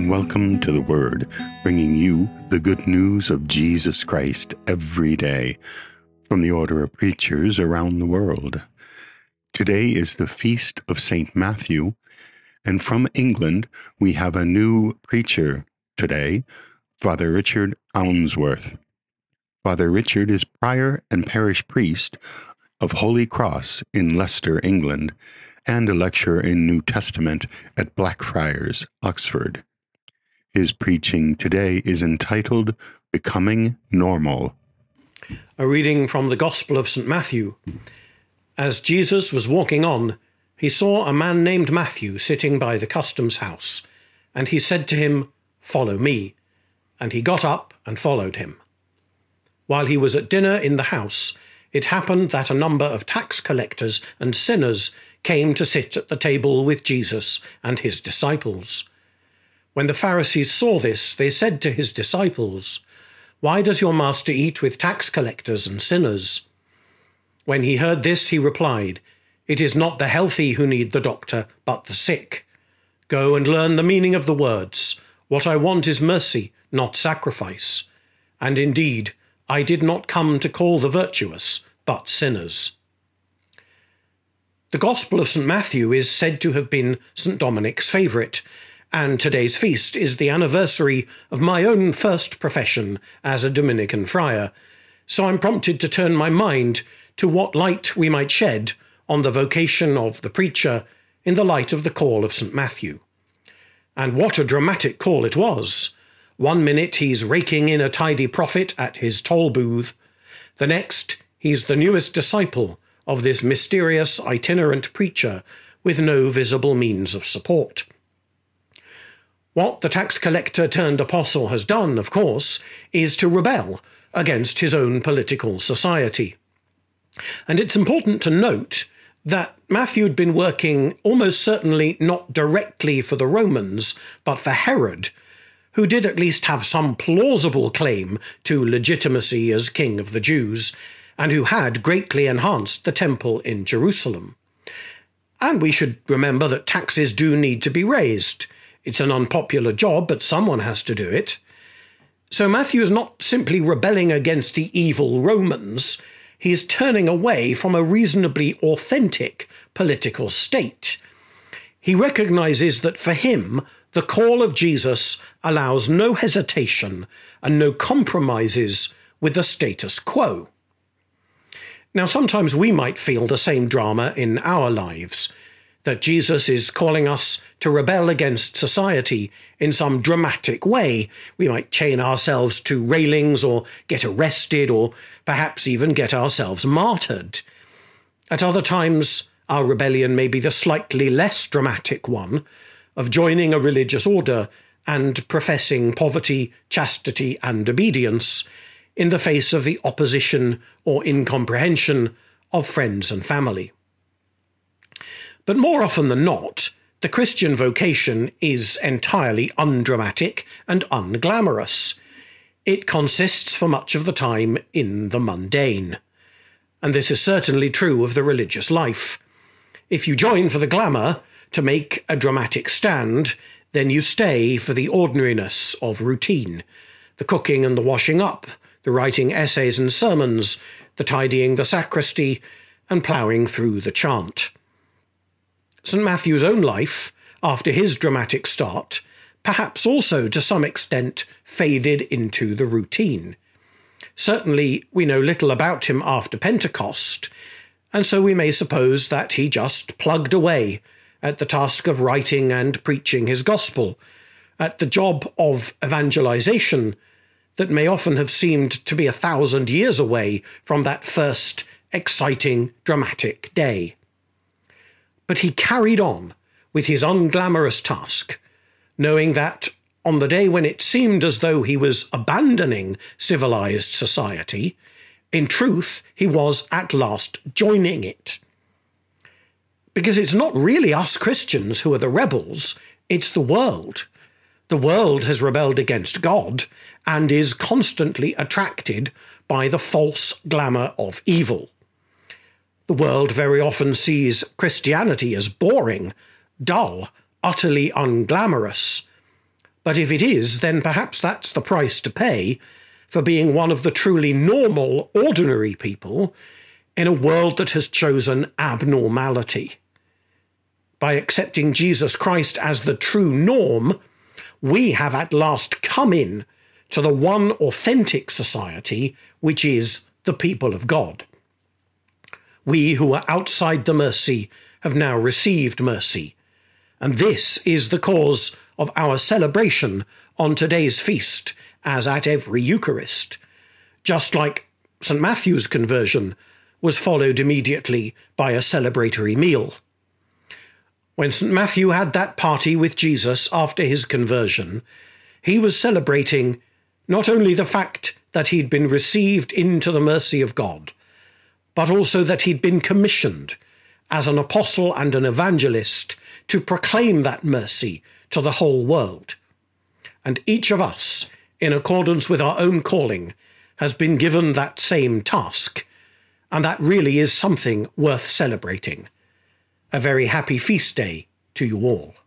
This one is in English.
welcome to The Word, bringing you the good news of Jesus Christ every day from the order of preachers around the world. Today is the feast of St. Matthew, and from England we have a new preacher today, Father Richard Ounsworth. Father Richard is prior and parish priest of Holy Cross in Leicester, England, and a lecturer in New Testament at Blackfriars, Oxford. His preaching today is entitled Becoming Normal. A reading from the Gospel of St. Matthew. As Jesus was walking on, he saw a man named Matthew sitting by the customs house, and he said to him, "Follow me." And he got up and followed him. While he was at dinner in the house, it happened that a number of tax collectors and sinners came to sit at the table with Jesus and his disciples. When the Pharisees saw this, they said to his disciples, "Why does your master eat with tax collectors and sinners?" When he heard this, he replied, "It is not the healthy who need the doctor, but the sick. Go and learn the meaning of the words. What I want is mercy, not sacrifice. And indeed, I did not come to call the virtuous, but sinners." The Gospel of St. Matthew is said to have been St. Dominic's favourite, and today's feast is the anniversary of my own first profession as a Dominican friar, so I'm prompted to turn my mind to what light we might shed on the vocation of the preacher in the light of the call of St. Matthew. And what a dramatic call it was. 1 minute he's raking in a tidy profit at his toll booth. The next, he's the newest disciple of this mysterious itinerant preacher with no visible means of support. What the tax collector turned apostle has done, of course, is to rebel against his own political society. And it's important to note that Matthew had been working almost certainly not directly for the Romans, but for Herod, who did at least have some plausible claim to legitimacy as king of the Jews, and who had greatly enhanced the temple in Jerusalem. And we should remember that taxes do need to be raised. It's an unpopular job, but someone has to do it. So Matthew is not simply rebelling against the evil Romans, he is turning away from a reasonably authentic political state. He recognizes that for him, the call of Jesus allows no hesitation and no compromises with the status quo. Now, sometimes we might feel the same drama in our lives, that Jesus is calling us to rebel against society in some dramatic way. We might chain ourselves to railings or get arrested or perhaps even get ourselves martyred. At other times, our rebellion may be the slightly less dramatic one of joining a religious order and professing poverty, chastity, and obedience in the face of the opposition or incomprehension of friends and family. But more often than not, the Christian vocation is entirely undramatic and unglamorous. It consists for much of the time in the mundane. And this is certainly true of the religious life. If you join for the glamour, to make a dramatic stand, then you stay for the ordinariness of routine, the cooking and the washing up, the writing essays and sermons, the tidying the sacristy, and ploughing through the chant. St. Matthew's own life, after his dramatic start, perhaps also to some extent faded into the routine. Certainly, we know little about him after Pentecost, and so we may suppose that he just plugged away at the task of writing and preaching his gospel, at the job of evangelization that may often have seemed to be 1,000 years away from that first exciting, dramatic day. But he carried on with his unglamorous task, knowing that on the day when it seemed as though he was abandoning civilized society, in truth, he was at last joining it. Because it's not really us Christians who are the rebels, it's the world. The world has rebelled against God and is constantly attracted by the false glamour of evil. The world very often sees Christianity as boring, dull, utterly unglamorous. But if it is, then perhaps that's the price to pay for being one of the truly normal, ordinary people in a world that has chosen abnormality. By accepting Jesus Christ as the true norm, we have at last come in to the one authentic society, which is the people of God. We who are outside the mercy have now received mercy, and this is the cause of our celebration on today's feast, as at every Eucharist, just like St. Matthew's conversion was followed immediately by a celebratory meal. When St. Matthew had that party with Jesus after his conversion, he was celebrating not only the fact that he'd been received into the mercy of God, but also that he'd been commissioned as an apostle and an evangelist to proclaim that mercy to the whole world. And each of us, in accordance with our own calling, has been given that same task, and that really is something worth celebrating. A very happy feast day to you all.